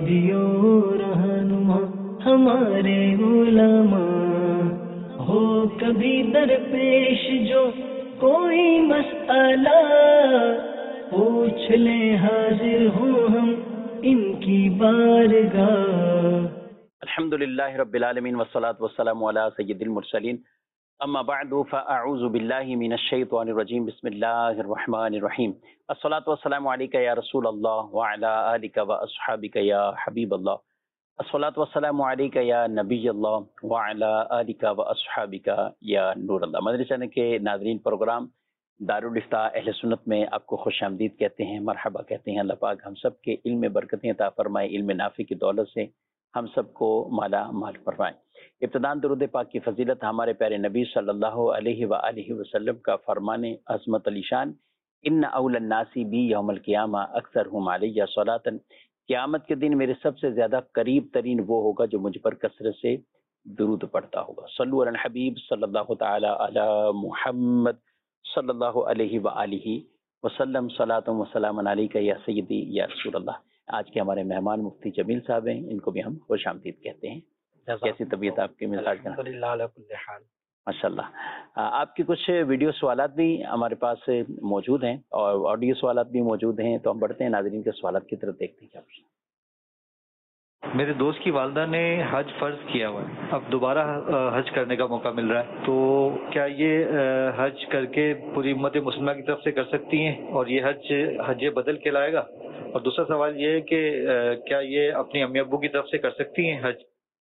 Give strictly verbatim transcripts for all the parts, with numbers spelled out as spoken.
हादियो रहनुमा हमारे उलमा, हो कभी दरपेश जो कोई मसला, पूछ ले हाजिर हूँ हम इनकी बारगाह। अल्हम्दुलिल्लाहि रब्बिल आलमीन वस्सलातु वस्सलामु अला सय्यिदिल मुरसलीन, अम्मा बअदु फअऊज़ु बिल्लाहि मिनश शैतानिर रजीम, बिस्मिल्लाहिर रहमानिर रहीम। अस्सलातु वस्सलामु अलैका या रसूल अल्लाह व अला आलिका व अस्हाबिका या हबीब अल्लाह। अस्सलातु वस्सलामु अलैका या नबी अल्लाह व अला आलिका व अस्हाबिका या नूर अल्लाह। मदनी चैनल के नाज़रीन, प्रोग्राम दारुल इफ्ता अहले सुन्नत में आपको खुशामदीद कहते हैं, मरहबा कहते हैं। अल्लाह पाक हम सब के इल्म में बरकतें अता फरमाए, इल्म नाफी की दौलत से हम सबको माला माल फरमाए। इब्तिदान दुरूद पाक की फजीलत हमारे प्यारे नबी सल्लल्लाहु अलैहि व आलिहि वसल्लम का फरमाने अज़मत अलीशान, इन्न औलन नासी बी यौमल क़ियामा अक्सरहुम अलैया सलातन, क़यामत के दिन मेरे सबसे ज्यादा करीब तरीन वो होगा जो मुझ पर कसरत से दुरूद पढ़ता होगा। सल्लु अला हबीब सल्लल्लाहु तआला अला मुहम्मद सल्लल्लाहु अलैहि व आलिहि वसल्लम, सलातुम व सलामुन अलैका या सय्यदी या रसूल अल्लाह। आज के हमारे मेहमान मुफ्ती जमील साहब हैं, इनको भी हम खुश आमदीद कहते हैं। कैसी तबीयत आपकी? मिजाज माशाल्लाह। आपकी कुछ वीडियो सवालात भी हमारे पास मौजूद हैं और ऑडियो सवालात भी मौजूद हैं, तो हम बढ़ते हैं नाज़रीन के सवालात की तरफ, देखते हैं क्या पूछना। मेरे दोस्त की वालदा ने हज फर्ज किया हुआ है, अब दोबारा हज करने का मौका मिल रहा है, तो क्या ये हज करके पूरी उम्मत मुस्लिमा की तरफ से कर सकती हैं और ये हज हज बदल कहलाएगा? और दूसरा सवाल ये है कि क्या ये अपनी अम्मी अब्बू की तरफ से कर सकती हैं हज?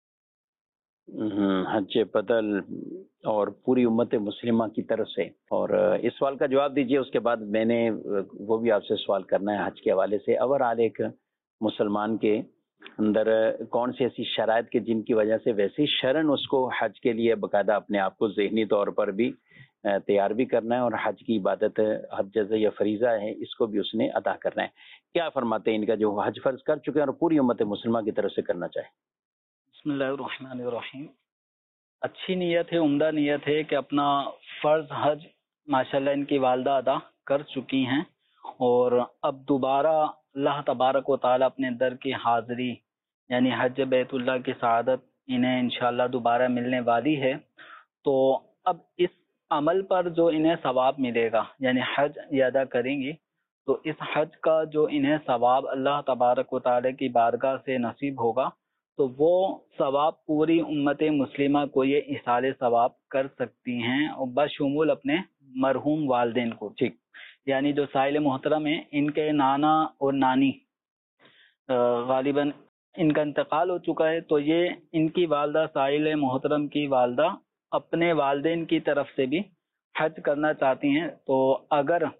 हज बदल और पूरी उम्मत मुस्लिमा की तरफ से, और इस सवाल का जवाब दीजिए, उसके बाद मैंने वो भी आपसे सवाल करना है हज के हवाले से। ओवरऑल एक मुसलमान के अंदर कौन सी ऐसी शराइत के जिनकी वजह से वैसे ही शरण उसको हज के लिए बाकायदा अपने आप को ज़हनी तौर पर भी तैयार भी करना है और हज की इबादत हज जज़ा या फरीज़ा है इसको भी उसने अदा करना है। क्या फरमाते हैं इनका जो हज फर्ज कर चुके हैं और पूरी उम्मत मुस्लिमा की तरफ से करना चाहे? बिस्मिल्लाहिर्रहमानिर्रहीम। अच्छी नीयत है, उम्दा नीयत है कि अपना फ़र्ज़ हज माशाल्लाह इनकी वालदा अदा कर चुकी हैं और अब दोबारा अल्लाह तबारक व तआला अपने दर की हाज़िरी यानी हज बैतुल्लाह की सआदत इन्हें इंशाअल्लाह दोबारा मिलने वाली है। तो अब इस अमल पर जो इन्हें सवाब मिलेगा यानी हज ये अदा करेंगी, तो इस हज का जो इन्हें सवाब अल्लाह तबारक व तआला की बारगाह से नसीब होगा, तो वो सवाब पूरी उम्मत मुस्लिमा को ये इसाले सवाब कर सकती हैं और बशमूल अपने मरहूम वालदेन को। ठीक, यानी जो साहिल मोहतरम है, इनके नाना और नानी गालिबन इनका इंतकाल हो चुका है, तो ये इनकी वालदा साहिल मोहतरम की वालदा अपने वालदेन की तरफ से भी हज करना चाहती हैं। तो अगर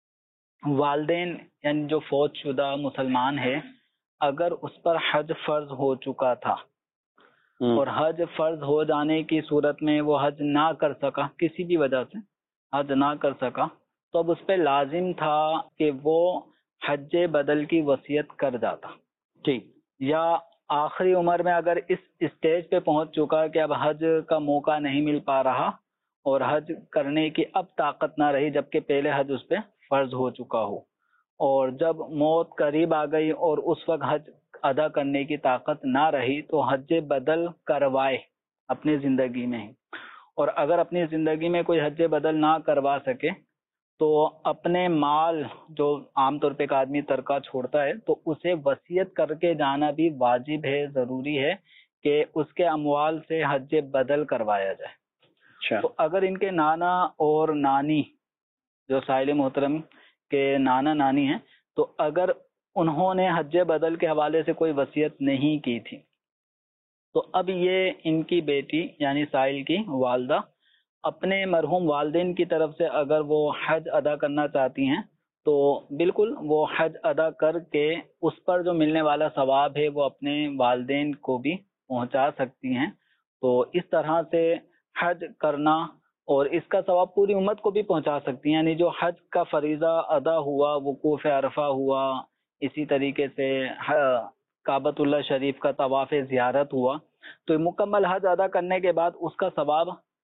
वालदेन यानी जो फौत शुदा मुसलमान है, अगर उस पर हज फर्ज हो चुका था और हज फर्ज हो जाने की सूरत में वो हज ना कर सका, किसी भी वजह से हज ना कर सका, तो अब उस पर लाजिम था कि वो हज बदल की वसीयत कर जाता। ठीक, या आखिरी उम्र में अगर इस स्टेज पे पहुंच चुका कि अब हज का मौका नहीं मिल पा रहा और हज करने की अब ताकत ना रही, जबकि पहले हज उस पर फर्ज हो चुका हो, और जब मौत करीब आ गई और उस वक्त हज अदा करने की ताकत ना रही, तो हज बदल करवाए अपनी ज़िंदगी में ही। और अगर अपनी ज़िंदगी में कोई हज बदल ना करवा सके, तो अपने माल जो आमतौर पे एक आदमी तरका छोड़ता है, तो उसे वसीयत करके जाना भी वाजिब है, ज़रूरी है कि उसके अमवाल से हज बदल करवाया जाए। अच्छा। तो अगर इनके नाना और नानी जो साहिल मोहतरम के नाना नानी हैं, तो अगर उन्होंने हज बदल के हवाले से कोई वसीयत नहीं की थी, तो अब ये इनकी बेटी यानी साहिल की वालदा अपने मरहूम वालदेन की तरफ से अगर वो हज अदा करना चाहती हैं, तो बिल्कुल वो हज अदा करके उस पर जो मिलने वाला सवाब है वो अपने वालदेन को भी पहुंचा सकती हैं। तो इस तरह से हज करना और इसका सवाब पूरी उम्मत को भी पहुंचा सकती हैं। यानी जो हज का फरीज़ा अदा हुआ, वकूफ़ अरफा हुआ, इसी तरीके से काबतुल्लाह शरीफ का तवाफ़ ज़ियारत हुआ, तो मुकम्मल हज अदा करने के बाद उसका सवाब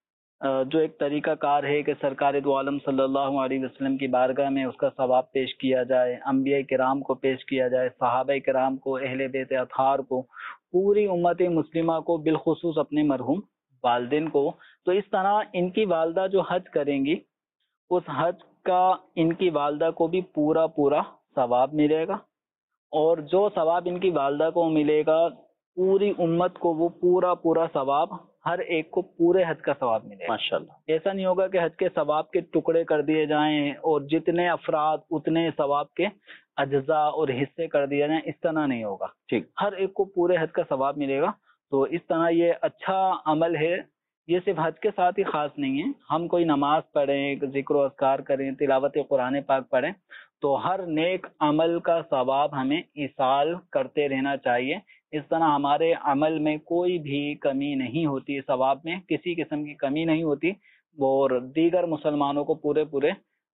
جو ایک طریقہ کار ہے کہ سرکار دو عالم صلی اللہ علیہ وسلم کی بارگاہ میں اس کا ثواب پیش کیا جائے، انبیاء کرام کو پیش کیا جائے، صحابہ کرام کو، اہل بیت اطہار کو، پوری امت مسلمہ کو، بالخصوص اپنے مرحوم والدین کو. تو اس طرح ان کی والدہ جو حج کریں گی اس حج کا ان کی والدہ کو بھی پورا پورا ثواب ملے گا، اور جو ثواب ان کی والدہ کو ملے گا پوری امت کو وہ پورا پورا ثواب، ہر ایک کو پورے حج کا ثواب ملے گا. ماشاءاللہ. ایسا نہیں ہوگا کہ حج کے ثواب کے ٹکڑے کر دیے جائیں اور جتنے افراد اتنے ثواب کے اجزاء اور حصے کر دیے جائیں، اس طرح نہیں ہوگا. ٹھیک. ہر ایک کو پورے حج کا ثواب ملے گا. تو اس طرح یہ اچھا عمل ہے. یہ صرف حج کے ساتھ ہی خاص نہیں ہے. ہم کوئی نماز پڑھیں، ذکر و اذکار کریں، تلاوت قرآن پاک پڑھیں، تو ہر نیک عمل کا ثواب ہمیں ایصال کرتے رہنا چاہیے. اس طرح ہمارے عمل میں کوئی بھی کمی نہیں ہوتی، ثواب میں کسی قسم کی کمی نہیں ہوتی، اور دیگر مسلمانوں کو پورے پورے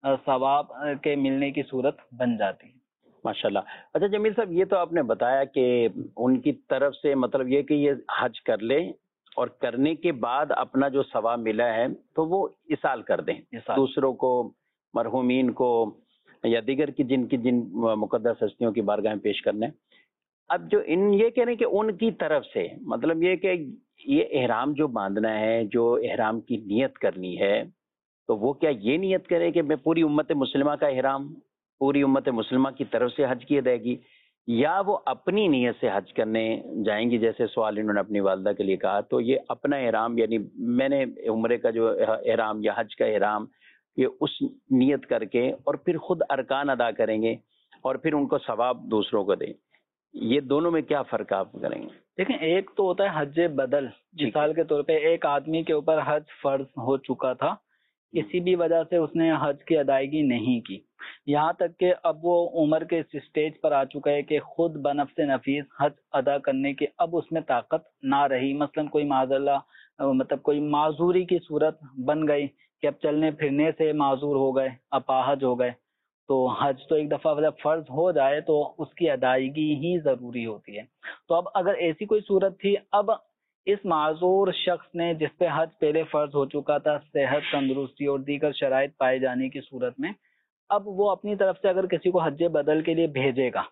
ثواب کے ملنے کی صورت بن جاتی ہے. ماشاءاللہ. اچھا جمیل صاحب، یہ تو آپ نے بتایا کہ ان کی طرف سے مطلب یہ کہ یہ حج کر لیں اور کرنے کے بعد اپنا جو ثواب ملا ہے تو وہ ایصال کر دیں دوسروں کو، مرحومین کو، یا دیگر کی جن کی جن مقدس ہستیوں کی بارگاہ میں پیش کرنے. اب جو ان یہ کہہ رہے ہیں کہ ان کی طرف سے مطلب یہ کہ یہ احرام جو باندھنا ہے، جو احرام کی نیت کرنی ہے، تو وہ کیا یہ نیت کرے کہ میں پوری امت مسلمہ کا احرام پوری امت مسلمہ کی طرف سے حج کی جائے گی، یا وہ اپنی نیت سے حج کرنے جائیں گی؟ جیسے سوال انہوں نے اپنی والدہ کے لیے کہا، تو یہ اپنا احرام یعنی میں نے عمرے کا جو احرام یا حج کا احرام یہ اس نیت کر کے اور پھر خود ارکان ادا کریں گے اور پھر ان کو ثواب دوسروں کو دیں. یہ دونوں میں کیا فرق آپ کریں گے؟ دیکھیں، ایک تو ہوتا ہے حج بدل. مثال کے طور پہ ایک آدمی کے اوپر حج فرض ہو چکا تھا، کسی بھی وجہ سے اس نے حج کی ادائیگی نہیں کی، یہاں تک کہ اب وہ عمر کے اس سٹیج پر آ چکا ہے کہ خود بنفس نفیس حج ادا کرنے کی اب اس میں طاقت نہ رہی. مثلا کوئی معاذ اللہ مطلب کوئی معذوری کی صورت بن گئی کہ اب چلنے پھرنے سے معذور ہو گئے، اپاہج ہو گئے، تو حج تو ایک دفعہ جب فرض ہو جائے تو اس کی ادائیگی ہی ضروری ہوتی ہے. تو اب اگر ایسی کوئی صورت تھی، اب اس معذور شخص نے جس پہ حج پہلے فرض ہو چکا تھا، صحت، تندرستی اور دیگر شرائط پائے جانے کی صورت میں، اب وہ اپنی طرف سے اگر کسی کو حج بدل کے لیے بھیجے گا،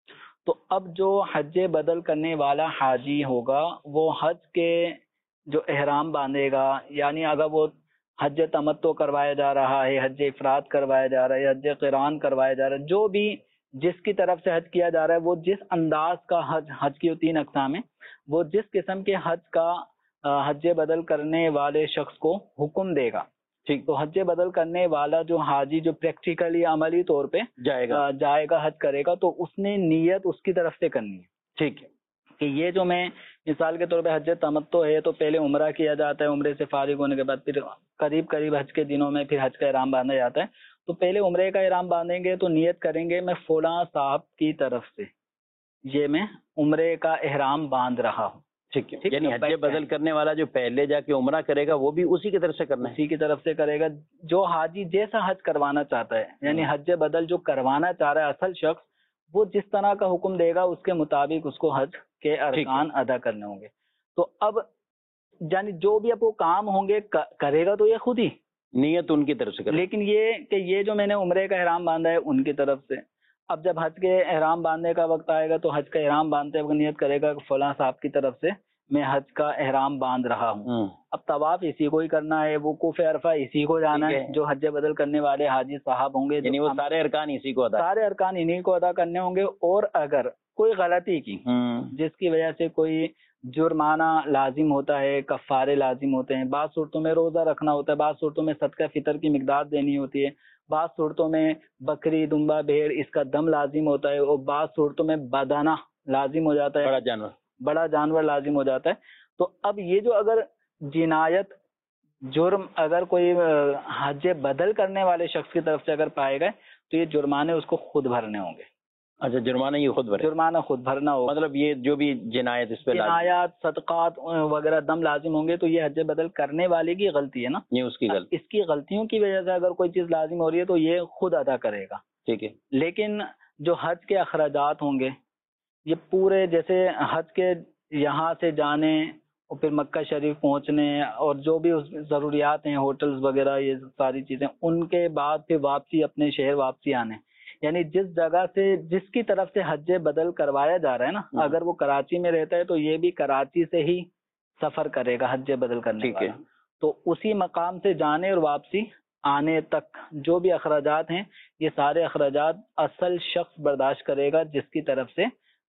تو اب جو حج بدل کرنے والا حاجی ہوگا وہ حج کے جو احرام باندھے گا، یعنی اگر وہ حج تمتع کروایا جا رہا ہے، حج افراد کروایا جا رہا ہے، حج قران کروایا جا رہا ہے، جو بھی جس کی طرف سے حج کیا جا رہا ہے، وہ جس انداز کا حج حج کی تین اقسام ہیں، وہ جس قسم کے حج کا حج بدل کرنے والے شخص کو حکم دے گا. ٹھیک. تو حج بدل کرنے والا جو حاجی جو پریکٹیکلی عملی طور پہ جائے گا جائے گا حج کرے گا، تو اس نے نیت اس کی طرف سے کرنی ہے. ٹھیک ہے. کہ یہ جو میں مثال کے طور پہ حج تمتع ہے تو پہلے عمرہ کیا جاتا ہے، عمرے سے فارغ ہونے کے بعد پھر قریب قریب حج کے دنوں میں پھر حج کا احرام باندھا جاتا ہے. تو پہلے عمرے کا احرام باندھیں گے تو نیت کریں گے میں فلاں صاحب کی طرف سے یہ میں عمرے کا احرام باندھ رہا ہوں. ٹھیک ہے. یعنی حج بدل کرنے والا جو پہلے جا کے عمرہ کرے گا وہ بھی اسی کی طرف سے کرنا ہے، اسی کی طرف سے کرے گا جو حاجی جیسا حج کروانا چاہتا ہے. یعنی حج بدل جو کروانا چاہ رہا ہے اصل شخص، وہ جس طرح کا حکم دے گا اس کے مطابق اس کو حج کے ارکان ادا کرنے ہوں گے. تو اب یعنی جو بھی اب وہ کام ہوں گے کرے گا تو یہ خود ہی نیت ان کی طرف سے کرے. لیکن یہ کہ یہ جو میں نے عمرے کا احرام باندھا ہے ان کی طرف سے، اب جب حج کے احرام باندھنے کا وقت آئے گا تو حج کا احرام باندھتے وقت نیت کرے گا کہ فلاں صاحب کی طرف سے میں حج کا احرام باندھ رہا ہوں. اب طواف اسی کو ہی کرنا ہے، وقوف عرفہ اسی کو جانا ہے، جو حج بدل کرنے والے حاجی صاحب ہوں گے یعنی وہ سارے ارکان اسی کو ادا سارے ارکان انہی کو ادا کرنے ہوں گے. اور اگر کوئی غلطی کی جس کی وجہ سے کوئی جرمانہ لازم ہوتا ہے، کفارے لازم ہوتے ہیں، بعض صورتوں میں روزہ رکھنا ہوتا ہے، بعض صورتوں میں صدقہ فطر کی مقدار دینی ہوتی ہے، بعض صورتوں میں بکری، دمبا، بھیڑ اس کا دم لازم ہوتا ہے، اور بعض صورتوں میں بدانہ لازم ہو جاتا ہے، بڑا جانور بڑا جانور لازم ہو جاتا ہے. تو اب یہ جو اگر جنایت جرم اگر کوئی حج بدل کرنے والے شخص کی طرف سے اگر پائے گئے تو یہ جرمانے اس کو خود بھرنے ہوں گے. اچھا، جرمانہ یہ خود بھرے، جرمانہ خود بھرنا ہوگا. مطلب یہ جو بھی جنایت اس پہ جنایات، صدقات وغیرہ دم لازم ہوں گے تو یہ حج بدل کرنے والے کی غلطی ہے نا، یہ اس کی غلطی. اس کی غلطیوں کی وجہ سے اگر کوئی چیز لازم ہو رہی ہے تو یہ خود ادا کرے گا. ٹھیک ہے. لیکن جو حج کے اخراجات ہوں گے یہ پورے، جیسے حج کے یہاں سے جانے اور پھر مکہ شریف پہنچنے اور جو بھی اس ضروریات ہیں ہوٹلز وغیرہ یہ ساری چیزیں، ان کے بعد پھر واپسی اپنے شہر واپسی آنے، یعنی جس جگہ سے جس کی طرف سے حج بدل کروایا جا رہا ہے نا، اگر وہ کراچی میں رہتا ہے تو یہ بھی کراچی سے ہی سفر کرے گا حج بدل کرنے والا، تو اسی مقام سے جانے اور واپسی آنے تک جو بھی اخراجات ہیں یہ سارے اخراجات اصل شخص برداشت کرے گا جس کی طرف سے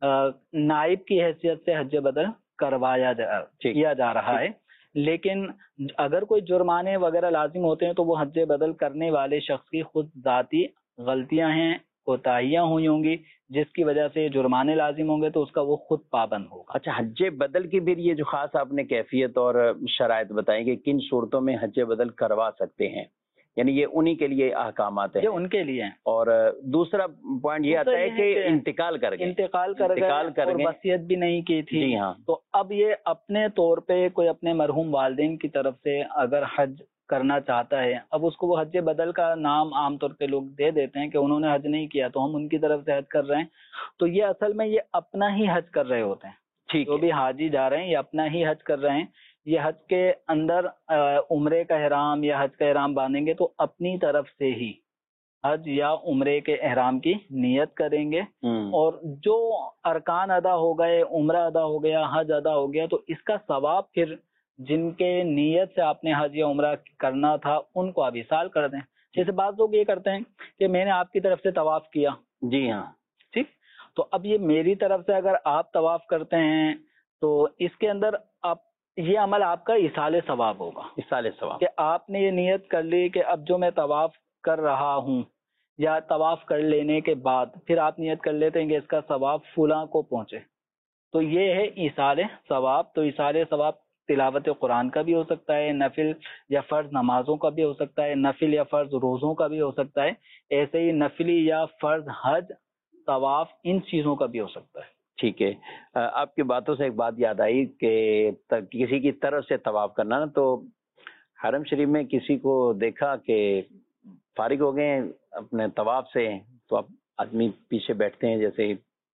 نائب کی حیثیت سے حج بدل کروایا جا کیا جا رہا ہے۔ لیکن اگر کوئی جرمانے وغیرہ لازم ہوتے ہیں تو وہ حج بدل کرنے والے شخص کی خود ذاتی غلطیاں ہیں، کوتاہیاں ہوئی ہوں گی جس کی وجہ سے جرمانے لازم ہوں گے تو اس کا وہ خود پابند ہوگا۔ اچھا، حج بدل کی پھر یہ جو خاص آپ نے کیفیت اور شرائط بتائیں کہ کن صورتوں میں حج بدل کروا سکتے ہیں، یعنی یہ انہی کے لیے احکامات ہیں، یہ ان کے لیے ہیں۔ اور دوسرا پوائنٹ یہ آتا ہے کہ انتقال کر گئے انتقال کر گئے اور وصیت بھی نہیں کی تھی، جی ہاں، تو اب یہ اپنے طور پہ کوئی اپنے مرحوم والدین کی طرف سے اگر حج کرنا چاہتا ہے، اب اس کو وہ حج بدل کا نام عام طور پہ لوگ دے دیتے ہیں کہ انہوں نے حج نہیں کیا تو ہم ان کی طرف سے حج کر رہے ہیں، تو یہ اصل میں یہ اپنا ہی حج کر رہے ہوتے ہیں۔ جو بھی حاجی جا رہے ہیں یہ اپنا ہی حج کر رہے ہیں، یہ حج کے اندر عمرے کا احرام یا حج کا احرام باندھیں گے تو اپنی طرف سے ہی حج یا عمرے کے احرام کی نیت کریں گے، اور جو ارکان ادا ہو گئے، عمرہ ادا ہو گیا، حج ادا ہو گیا، تو اس کا ثواب پھر جن کے نیت سے آپ نے حج یا عمرہ کرنا تھا ان کو آپ ایصال کر دیں۔ جیسے بعض لوگ یہ کرتے ہیں کہ میں نے آپ کی طرف سے طواف کیا، جی ہاں، ٹھیک، تو اب یہ میری طرف سے اگر آپ طواف کرتے ہیں تو اس کے اندر آپ یہ عمل آپ کا ایصال ثواب ہوگا، ایصال ثواب، کہ آپ نے یہ نیت کر لی کہ اب جو میں طواف کر رہا ہوں یا طواف کر لینے کے بعد پھر آپ نیت کر لیتے ہیں کہ اس کا ثواب فلاں کو پہنچے، تو یہ ہے ایصال ثواب۔ تو ایصال ثواب تلاوت قرآن کا بھی ہو سکتا ہے، نفل یا فرض نمازوں کا بھی ہو سکتا ہے، نفل یا فرض روزوں کا بھی ہو سکتا ہے، ایسے ہی نفلی یا فرض حج، طواف، ان چیزوں کا بھی ہو سکتا ہے۔ ٹھیک ہے، آپ کی باتوں سے ایک بات یاد آئی کہ کسی کی طرف سے طواف کرنا نا، تو حرم شریف میں کسی کو دیکھا کہ فارغ ہو گئے اپنے طواف سے، تو اب آدمی پیچھے بیٹھتے ہیں جیسے،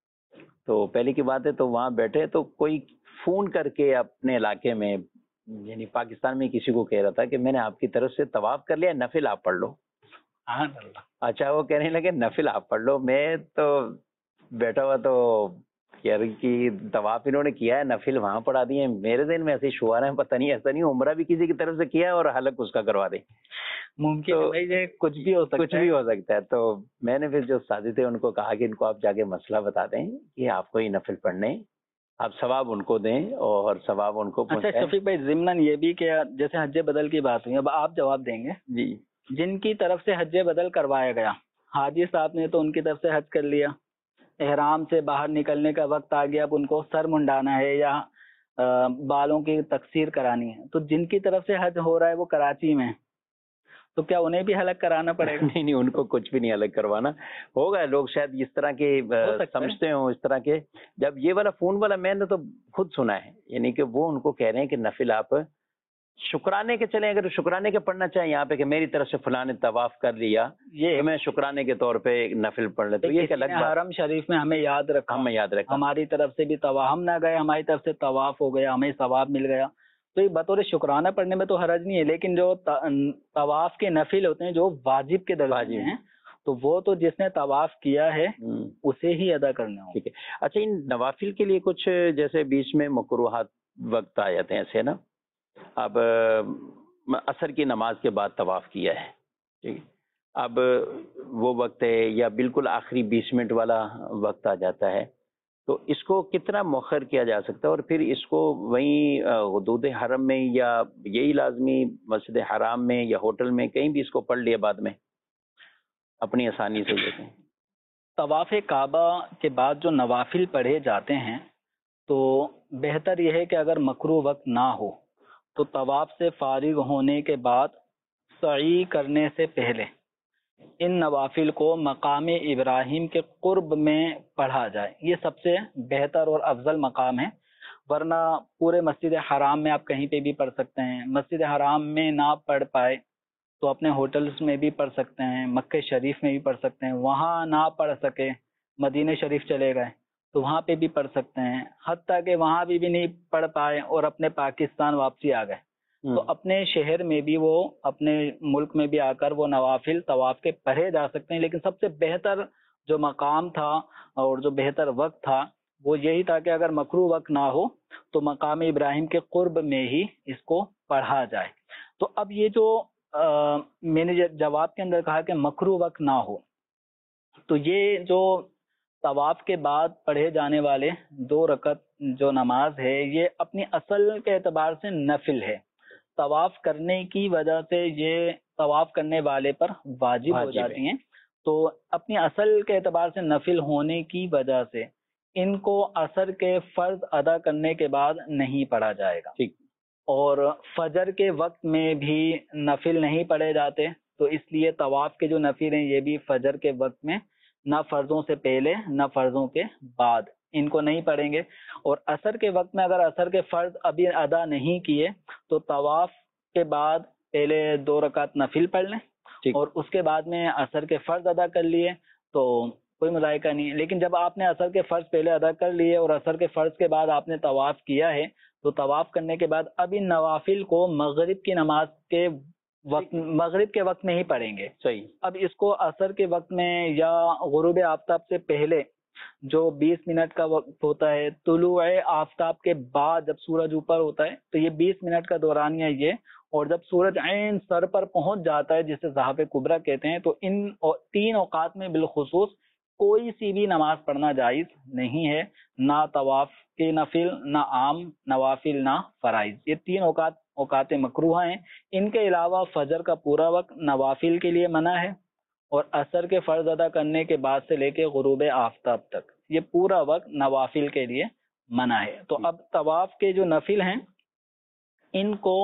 تو پہلے کی بات ہے تو وہاں بیٹھے تو کوئی فون کر کے اپنے علاقے میں یعنی پاکستان میں کسی کو کہہ رہا تھا کہ میں نے آپ کی طرف سے طواف کر لیا، نفل آپ پڑھ لو۔ اچھا، وہ کہنے لگے نفل آپ پڑھ لو، میں تو بیٹھا ہوا تو یار کی طواف انہوں نے کیا ہے، نفل وہاں پڑھا دیے، میرے ذہن میں ایسے شعار ہیں، پتہ نہیں ایسا نہیں عمرہ بھی کسی کی طرف سے کیا ہے اور حلق اس کا کروا دے، ممکن ہے بھائی، یہ کچھ بھی ہو سکتا ہے، کچھ بھی ہو سکتا ہے۔ تو میں نے پھر جو ساتھی تھے ان کو کہا کہ ان کو آپ جا کے مسئلہ بتا دیں کہ آپ کو یہ نفل پڑھنے، آپ ثواب ان کو دیں اور ثواب ان کو پہنچائیں۔ اچھا شفیق بھائی، ضمن یہ بھی کہ جیسے حج بدل کی بات ہوئی، اب آپ جواب دیں گے جی، جن کی طرف سے حج بدل کروایا گیا، حاجی صاحب نے تو ان کی طرف سے حج کر لیا، احرام سے باہر نکلنے کا وقت آ گیا، اب ان کو سر منڈانا ہے یا بالوں کی تقصیر کرانی ہے، تو جن کی طرف سے حج ہو رہا ہے وہ کراچی میں، تو کیا انہیں بھی حلق کرانا پڑے گا؟ نہیں نہیں، ان کو کچھ بھی نہیں الگ کروانا ہوگا، لوگ شاید اس طرح کے سمجھتے ہوں، اس طرح کے، جب یہ والا فون والا میں نے تو خود سنا ہے، یعنی کہ وہ ان کو کہہ رہے ہیں کہ نفل آپ شکرانے کے چلیں، اگر شکرانے کے پڑھنا چاہیں یہاں پہ کہ میری طرف سے فلاں نے طواف کر لیا، یہ میں شکرانے کے طور پہ نفل پڑھ لیتا ہوں، یہ ایک الگ حرم شریف میں ہمیں یاد رکھا، ہمیں یاد رکھا ہماری طرف سے بھی طواف، ہم نہ گئے ہماری طرف سے طواف ہو گیا، ہمیں ثواب مل گیا، تو یہ بطور شکرانہ پڑھنے میں تو حرج نہیں ہے، لیکن جو طواف کے نفل ہوتے ہیں جو واجب کے درجے ہیں تو وہ تو جس نے طواف کیا ہے اسے ہی ادا کرنے ہوں۔ ٹھیک ہے، اچھا، ان نوافل کے لیے کچھ جیسے بیچ میں مکروہات وقت آ جاتے ہیں ایسے نا، اب عصر کی نماز کے بعد طواف کیا ہے، ٹھیک ہے، اب وہ وقت ہے یا بالکل آخری بیس منٹ والا وقت آ جاتا ہے، تو اس کو کتنا مؤخر کیا جا سکتا ہے، اور پھر اس کو وہیں حدود حرم میں یا یہی لازمی مسجد حرام میں یا ہوٹل میں کہیں بھی اس کو پڑھ لیا بعد میں اپنی آسانی سے؟ جیسے طواف کعبہ کے بعد جو نوافل پڑھے جاتے ہیں تو بہتر یہ ہے کہ اگر مکروہ وقت نہ ہو تو طواف سے فارغ ہونے کے بعد سعی کرنے سے پہلے ان نوافل کو مقام ابراہیم کے قرب میں پڑھا جائے، یہ سب سے بہتر اور افضل مقام ہے، ورنہ پورے مسجد حرام میں آپ کہیں پہ بھی پڑھ سکتے ہیں، مسجد حرام میں نہ پڑھ پائے تو اپنے ہوٹلز میں بھی پڑھ سکتے ہیں، مکہ شریف میں بھی پڑھ سکتے ہیں، وہاں نہ پڑھ سکے مدینہ شریف چلے گئے تو وہاں پہ بھی پڑھ سکتے ہیں، حتیٰ کہ وہاں بھی بھی نہیں پڑھ پائے اور اپنے پاکستان واپسی آ گئے تو اپنے شہر میں بھی، وہ اپنے ملک میں بھی آ کر وہ نوافل طواف کے پڑھے جا سکتے ہیں. لیکن سب سے بہتر جو مقام تھا اور جو بہتر وقت تھا وہ یہی تھا کہ اگر مکروہ وقت نہ ہو تو مقام ابراہیم کے قرب میں ہی اس کو پڑھا جائے. تو اب یہ جو آ, میں نے جواب کے اندر کہا کہ مکروہ وقت نہ ہو، تو یہ جو طواف کے بعد پڑھے جانے والے دو رکعت جو نماز ہے یہ اپنی اصل کے اعتبار سے نفل ہے. طواف کرنے کی وجہ سے یہ طواف کرنے والے پر واجب ہو جاتی ہیں، تو اپنی اصل کے اعتبار سے نفل ہونے کی وجہ سے ان کو عصر کے فرض ادا کرنے کے بعد نہیں پڑھا جائے گا. ٹھیک. اور فجر کے وقت میں بھی نفل نہیں پڑھے جاتے، تو اس لیے طواف کے جو نفل ہیں یہ بھی فجر کے وقت میں نہ فرضوں سے پہلے نہ فرضوں کے بعد ان کو نہیں پڑھیں گے. اور عصر کے وقت میں اگر عصر کے فرض ابھی ادا نہیں کیے تو طواف کے بعد پہلے دو رکعت نفل پڑھ لیں اور اس کے بعد میں عصر کے فرض ادا کر لیے تو کوئی مذائقہ نہیں ہے. لیکن جب آپ نے عصر کے فرض پہلے ادا کر لیے اور عصر کے فرض کے بعد آپ نے طواف کیا ہے تو طواف کرنے کے بعد اب ان نوافل کو مغرب کی نماز کے وقت مغرب کے وقت میں ہی پڑھیں گے. صحیح. اب اس کو عصر کے وقت میں یا غروب آفتاب سے پہلے جو بیس منٹ کا وقت ہوتا ہے، طلوع آفتاب کے بعد جب سورج اوپر ہوتا ہے تو یہ بیس منٹ کا دورانیہ یہ، اور جب سورج عین سر پر پہنچ جاتا ہے جسے ضحاف کبریٰ کہتے ہیں، تو ان تین اوقات میں بالخصوص کوئی سی بھی نماز پڑھنا جائز نہیں ہے، نہ طواف کے نفل، نہ عام نوافل، نہ فرائض. یہ تین اوقات اوقات مکروہ ہیں. ان کے علاوہ فجر کا پورا وقت نوافل کے لیے منع ہے، اور عصر کے فرض ادا کرنے کے بعد سے لے کے غروب آفتاب تک یہ پورا وقت نوافل کے لیے منع ہے. تو اب طواف کے جو نفل ہیں ان کو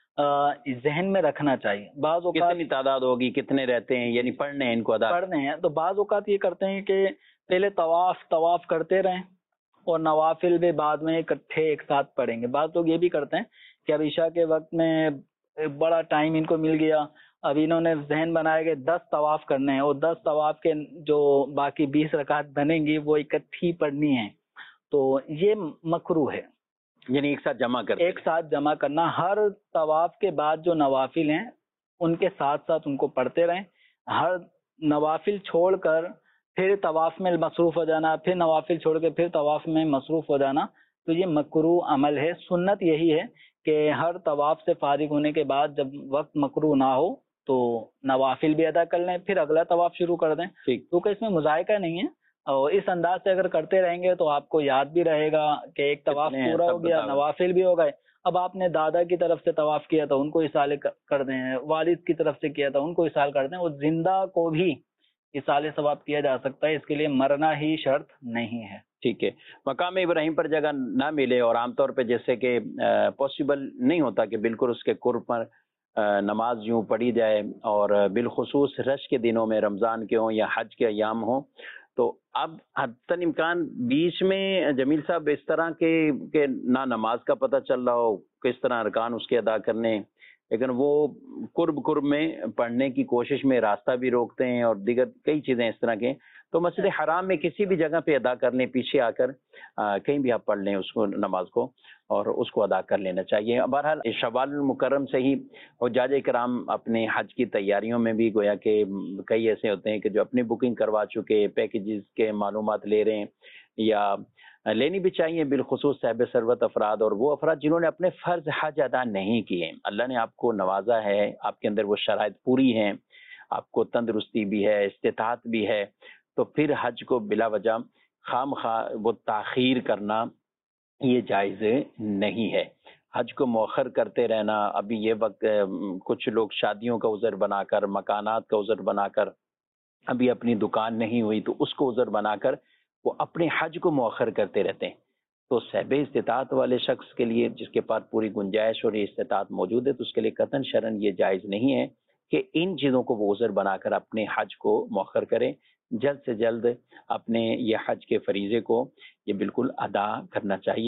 ذہن میں رکھنا چاہیے. بعض اوقات کتنی تعداد ہوگی، کتنے رہتے ہیں، یعنی پڑھنے ہیں ان کو ادا پڑھنے ہیں. تو بعض اوقات یہ کرتے ہیں کہ پہلے طواف طواف کرتے رہیں اور نوافل بھی بعد میں اکٹھے ایک ساتھ پڑھیں گے. بعض لوگ یہ بھی کرتے ہیں کہ اب عشاء کے وقت میں بڑا ٹائم ان کو مل گیا، اب انہوں نے ذہن بنایا کہ دس طواف کرنے ہیں اور دس طواف کے جو باقی بیس رکعت بنیں گی وہ اکٹھی پڑھنی ہیں، تو یہ مکروہ ہے. یعنی ایک ساتھ جمع کر ایک ساتھ جمع کرنا، ہر طواف کے بعد جو نوافل ہیں ان کے ساتھ ساتھ ان کو پڑھتے رہیں. ہر نوافل چھوڑ کر پھر طواف میں مصروف ہو جانا، پھر نوافل چھوڑ کے پھر طواف میں مصروف ہو جانا، تو یہ مکروہ عمل ہے. سنت یہی ہے کہ ہر طواف سے فارغ ہونے کے بعد جب وقت مکروہ نہ ہو تو نوافل بھی ادا کر لیں، پھر اگلا طواف شروع کر دیں. کیونکہ اس میں مذائقہ نہیں ہے، اور اس انداز سے اگر کرتے رہیں گے تو آپ کو یاد بھی رہے گا کہ ایک طواف پورا ہو گیا، نوافل بھی ہو گئے. اب آپ نے دادا کی طرف سے طواف کیا تھا ان کو اصال کر دیں، والد کی طرف سے کیا تھا ان کو اصال کر دیں. اور زندہ کو بھی اصال ثواب کیا جا سکتا ہے، اس کے لیے مرنا ہی شرط نہیں ہے. ٹھیک ہے. مقام ابراہیم پر جگہ نہ ملے اور عام طور پہ جیسے کہ پاسبل نہیں ہوتا کہ بالکل اس کے قرب پر نماز یوں پڑھی جائے، اور بالخصوص رش کے دنوں میں رمضان کے ہوں یا حج کے ایام ہوں، تو اب حتاً امکان بیچ میں جمیل صاحب اس طرح کے کہ نہ نماز کا پتہ چل رہا ہو کس طرح ارکان اس کے ادا کرنے، لیکن وہ قرب قرب میں پڑھنے کی کوشش میں راستہ بھی روکتے ہیں اور دیگر کئی چیزیں اس طرح کے، تو مسجد حرام میں کسی بھی جگہ پہ ادا کر لیں، پیچھے آ کر کہیں بھی آپ پڑھ لیں اس کو نماز کو اور اس کو ادا کر لینا چاہیے. بہرحال شوال المکرم سے ہی حجاج کرام اپنے حج کی تیاریوں میں بھی گویا کہ کئی ایسے ہوتے ہیں کہ جو اپنی بکنگ کروا چکے، پیکیجز کے معلومات لے رہے ہیں یا لینی بھی چاہیے، بالخصوص صاحب ثروت افراد اور وہ افراد جنہوں نے اپنے فرض حج ادا نہیں کیے. اللہ نے آپ کو نوازا ہے، آپ کے اندر وہ شرائط پوری ہیں، آپ کو تندرستی بھی ہے، استطاعت بھی ہے، تو پھر حج کو بلا وجہ خام خواہ وہ تاخیر کرنا یہ جائز نہیں ہے. حج کو مؤخر کرتے رہنا، ابھی یہ وقت کچھ لوگ شادیوں کا عذر بنا کر، مکانات کا عذر بنا کر، ابھی اپنی دکان نہیں ہوئی تو اس کو عذر بنا کر وہ اپنے حج کو مؤخر کرتے رہتے ہیں. تو صحب استطاعت والے شخص کے لیے جس کے پاس پوری گنجائش اور یہ استطاعت موجود ہے تو اس کے لیے قطعاً شرعاً یہ جائز نہیں ہے کہ ان چیزوں کو وہ عذر بنا کر اپنے حج کو مؤخر کریں. جلد سے جلد اپنے یہ حج کے فریضے کو یہ بالکل ادا کرنا چاہیے.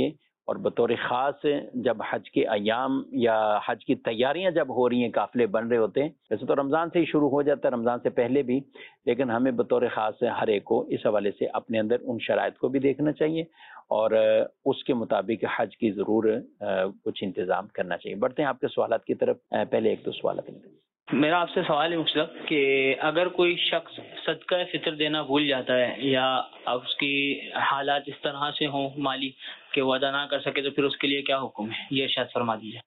اور بطور خاص جب حج کے ایام یا حج کی تیاریاں جب ہو رہی ہیں، قافلے بن رہے ہوتے ہیں، ویسے تو رمضان سے ہی شروع ہو جاتا ہے، رمضان سے پہلے بھی، لیکن ہمیں بطور خاص ہر ایک کو اس حوالے سے اپنے اندر ان شرائط کو بھی دیکھنا چاہیے اور اس کے مطابق حج کی ضرور کچھ انتظام کرنا چاہیے۔ بڑھتے ہیں آپ کے سوالات کی طرف، پہلے ایک دو سوالات ہیں۔ میرا آپ سے سوال ہے مشرف کہ اگر کوئی شخص صدقہ فطر دینا بھول جاتا ہے یا اس کی حالات اس طرح سے ہوں مالی کہ وہ ادا نہ کر سکے تو پھر اس کے لیے کیا حکم ہے، یہ ارشاد فرما دیجیے۔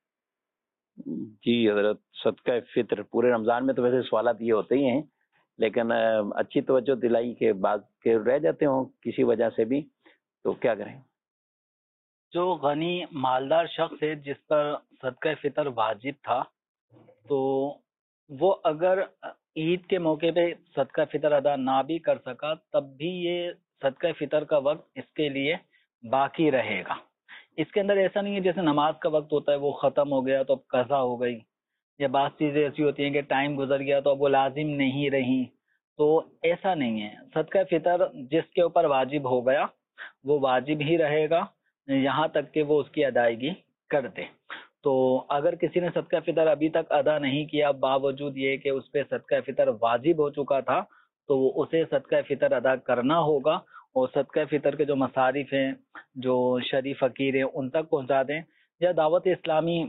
جی حضرت، صدقہ فطر پورے رمضان میں تو ویسے سوالات یہ ہوتے ہی ہیں، لیکن اچھی توجہ دلائی کہ بعض کے رہ جاتے ہوں کسی وجہ سے بھی، تو کیا کریں؟ جو غنی مالدار شخص ہے جس پر صدقہ فطر واجب تھا، تو وہ اگر عید کے موقع پہ صدقہ فطر ادا نہ بھی کر سکا تب بھی یہ صدقہ فطر کا وقت اس کے لیے باقی رہے گا۔ اس کے اندر ایسا نہیں ہے جیسے نماز کا وقت ہوتا ہے وہ ختم ہو گیا تو اب قضا ہو گئی، یا بعض چیزیں ایسی ہوتی ہیں کہ ٹائم گزر گیا تو اب وہ لازم نہیں رہی، تو ایسا نہیں ہے۔ صدقہ فطر جس کے اوپر واجب ہو گیا وہ واجب ہی رہے گا یہاں تک کہ وہ اس کی ادائیگی کر دے۔ تو اگر کسی نے صدقہ فطر ابھی تک ادا نہیں کیا باوجود یہ کہ اس پہ صدقہ فطر واجب ہو چکا تھا تو اسے صدقہ فطر ادا کرنا ہوگا، اور صدقہ فطر کے جو مصارف ہیں جو شرعی فقیر ہیں ان تک پہنچا دیں، یا دعوت اسلامی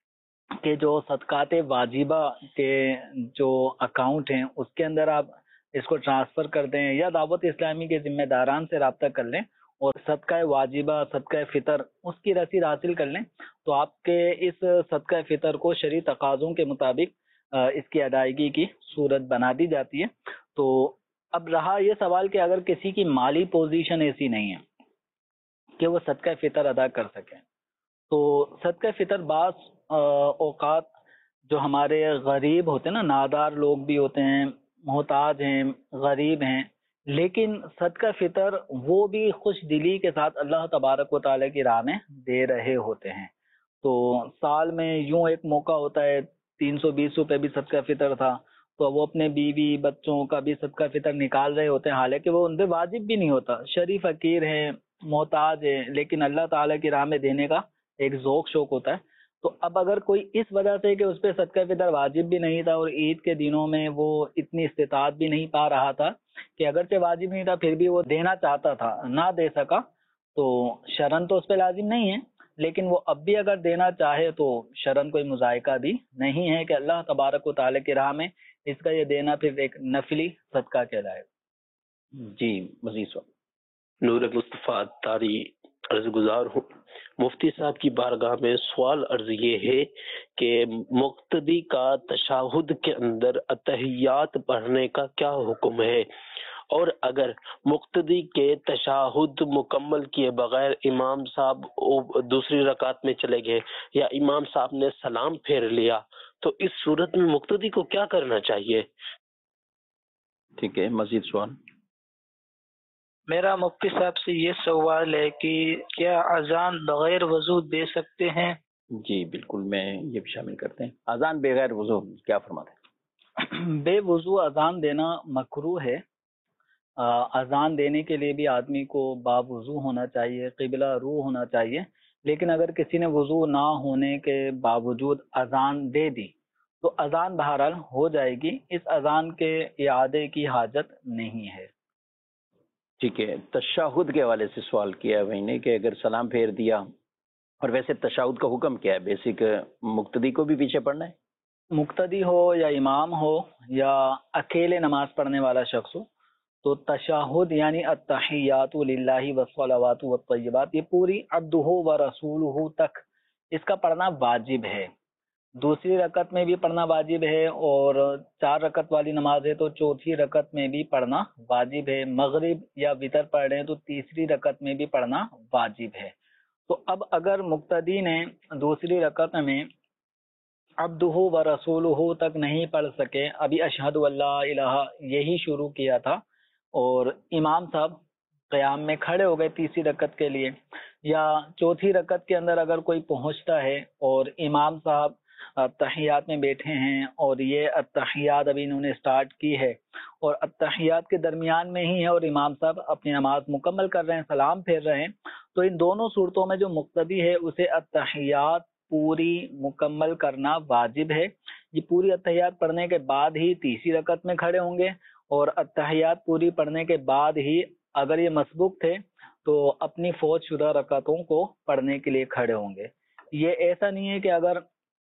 کے جو صدقات واجبہ کے جو اکاؤنٹ ہیں اس کے اندر آپ اس کو ٹرانسفر کر دیں، یا دعوت اسلامی کے ذمہ داران سے رابطہ کر لیں اور صدقہ واجبہ صدقہ فطر اس کی رسید حاصل کر لیں، تو آپ کے اس صدقہ فطر کو شرعی تقاضوں کے مطابق اس کی ادائیگی کی صورت بنا دی جاتی ہے۔ تو اب رہا یہ سوال کہ اگر کسی کی مالی پوزیشن ایسی نہیں ہے کہ وہ صدقہ فطر ادا کر سکیں، تو صدقہ فطر بعض اوقات جو ہمارے غریب ہوتے ہیں نا، نادار لوگ بھی ہوتے ہیں، محتاج ہیں، غریب ہیں، لیکن صدقہ فطر وہ بھی خوش دلی کے ساتھ اللہ تبارک و تعالیٰ کی راہ میں دے رہے ہوتے ہیں۔ تو سال میں یوں ایک موقع ہوتا ہے تین سو بیس روپے بھی صدقہ فطر تھا تو وہ اپنے بیوی بچوں کا بھی صدقہ فطر نکال رہے ہوتے ہیں، حالانکہ وہ ان پہ واجب بھی نہیں ہوتا، شرعی فقیر ہیں، محتاج ہیں، لیکن اللہ تعالیٰ کی راہ میں دینے کا ایک ذوق شوق ہوتا ہے۔ تو اب اگر کوئی اس وجہ سے کہ اس پہ صدقہ فطر واجب بھی نہیں تھا اور عید کے دنوں میں وہ اتنی استطاعت بھی نہیں پا رہا تھا کہ اگرچہ واجب نہیں تھا پھر بھی وہ دینا چاہتا تھا، نہ دے سکا، تو شرعاً تو اس پہ لازم نہیں ہے، لیکن وہ اب بھی اگر دینا چاہے تو شرعاً کوئی مذائقہ بھی نہیں ہے کہ اللہ تبارک و تعالیٰ کی راہ میں اس کا یہ دینا پھر ایک نفلی صدقہ کہلائے گا۔ جی مزید سوال۔ نور مصطفیٰ تاری عرض گزار ہوں، مفتی صاحب کی بارگاہ میں سوال عرض یہ ہے کہ مقتدی کا تشہد کے اندر اتحیات پڑھنے کا کیا حکم ہے، اور اگر مقتدی کے تشہد مکمل کیے بغیر امام صاحب دوسری رکعت میں چلے گئے یا امام صاحب نے سلام پھیر لیا تو اس صورت میں مقتدی کو کیا کرنا چاہیے؟ ٹھیک ہے، مزید سوال۔ میرا مفتی صاحب سے یہ سوال ہے کہ کیا اذان بغیر وضو دے سکتے ہیں؟ جی بالکل، میں یہ بھی شامل کرتے ہیں۔ اذان بغیر وضو کیا فرماتے ہیں؟ بے وضو اذان دینا مکروہ ہے۔ اذان دینے کے لیے بھی آدمی کو باوضو ہونا چاہیے، قبلہ رو ہونا چاہیے، لیکن اگر کسی نے وضو نہ ہونے کے باوجود اذان دے دی تو اذان بہرحال ہو جائے گی، اس اذان کے اعادے کی حاجت نہیں ہے۔ ٹھیک ہے، تشہد کے حوالے سے سوال کیا ہے بھائی نے کہ اگر سلام پھیر دیا، اور ویسے تشہد کا حکم کیا ہے؟ بیسک مقتدی کو بھی پیچھے پڑھنا ہے؟ مقتدی ہو یا امام ہو یا اکیلے نماز پڑھنے والا شخص ہو تو تشہد یعنی التحیات للہ والصلوات والطیبات یہ پوری عبدہ و رسولہ تک اس کا پڑھنا واجب ہے۔ دوسری رکعت میں بھی پڑھنا واجب ہے، اور چار رکعت والی نماز ہے تو چوتھی رکعت میں بھی پڑھنا واجب ہے۔ مغرب یا وتر پڑھ رہے ہیں تو تیسری رکعت میں بھی پڑھنا واجب ہے۔ تو اب اگر مقتدی نے دوسری رکعت میں عبدہ و رسولہ تک نہیں پڑھ سکے، ابھی اشہد اللہ الہ یہی شروع کیا تھا اور امام صاحب قیام میں کھڑے ہو گئے تیسری رکعت کے لیے، یا چوتھی رکعت کے اندر اگر کوئی پہنچتا ہے اور امام صاحب التحیات میں بیٹھے ہیں اور یہ التحیات ابھی انہوں نے سٹارٹ کی ہے اور التحیات کے درمیان میں ہی ہے اور امام صاحب اپنی نماز مکمل کر رہے ہیں، سلام پھیر رہے ہیں، تو ان دونوں صورتوں میں جو مقتدی ہے اسے التحیات پوری مکمل کرنا واجب ہے. یہ پوری التحیات پڑھنے کے بعد ہی تیسری رکعت میں کھڑے ہوں گے، اور التحیات پوری پڑھنے کے بعد ہی اگر یہ مسبوق تھے تو اپنی فوت شدہ رکعتوں کو پڑھنے کے لیے کھڑے ہوں گے. یہ ایسا نہیں ہے کہ اگر